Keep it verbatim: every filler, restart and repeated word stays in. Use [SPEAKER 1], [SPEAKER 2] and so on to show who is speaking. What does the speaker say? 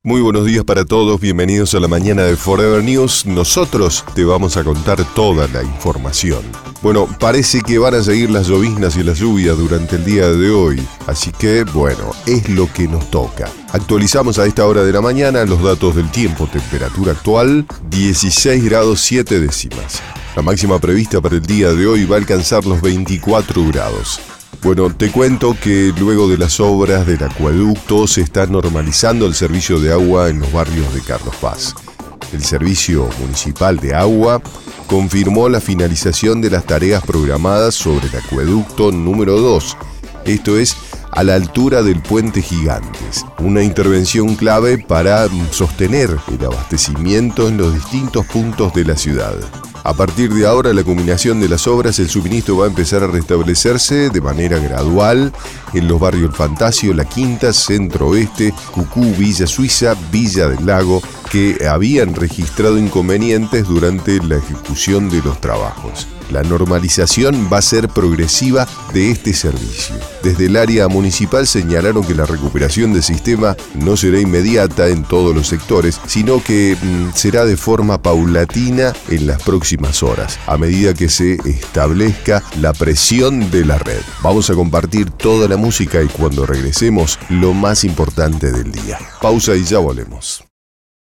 [SPEAKER 1] Muy buenos días para todos, bienvenidos a la mañana de Forever News. Nosotros te vamos a contar toda la información. Bueno, parece que van a seguir las lloviznas y las lluvias durante el día de hoy, así que, bueno, es lo que nos toca. Actualizamos a esta hora de la mañana los datos del tiempo. Temperatura actual, dieciséis grados siete décimas. La máxima prevista para el día de hoy va a alcanzar los veinticuatro grados. Bueno, te cuento que luego de las obras del acueducto se está normalizando el servicio de agua en los barrios de Carlos Paz. El Servicio Municipal de Agua confirmó la finalización de las tareas programadas sobre el acueducto número dos, esto es, a la altura del Puente Gigantes, una intervención clave para sostener el abastecimiento en los distintos puntos de la ciudad. A partir de ahora, la culminación de las obras, el suministro va a empezar a restablecerse de manera gradual en los barrios Fantasio, La Quinta, Centro Oeste, Cucú, Villa Suiza, Villa del Lago, que habían registrado inconvenientes durante la ejecución de los trabajos. La normalización va a ser progresiva de este servicio. Desde el área municipal señalaron que la recuperación del sistema no será inmediata en todos los sectores, sino que mm, será de forma paulatina en las próximas horas, a medida que se establezca la presión de la red. Vamos a compartir toda la música y cuando regresemos, lo más importante del día. Pausa y ya volvemos.